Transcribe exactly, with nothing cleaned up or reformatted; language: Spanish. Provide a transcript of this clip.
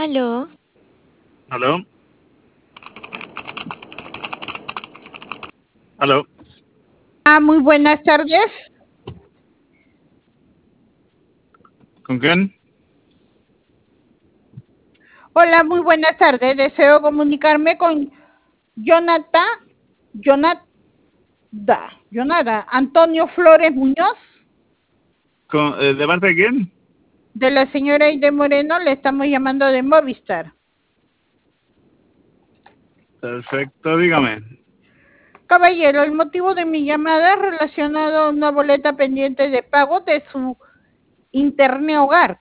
Aló. ¿Aló? ¿Aló? Ah, muy buenas tardes. ¿Con quién? Hola, muy buenas tardes. Deseo comunicarme con Jonathan, Jonathan, Jonathan Antonio Flores Muñoz, ¿Con, eh, ¿De parte de quién? de la señora Aide Moreno. Le estamos llamando de Movistar. Perfecto, dígame. Caballero, el motivo de mi llamada es relacionado a una boleta pendiente de pago de su internet hogar.